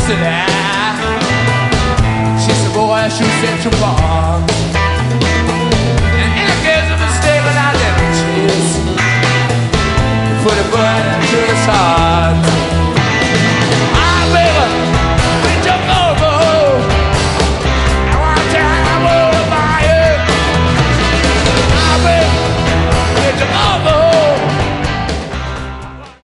said, ah. She said, boy, she said, you wrong. And in a case of mistake, but I never chase. Put a bullet into his heart.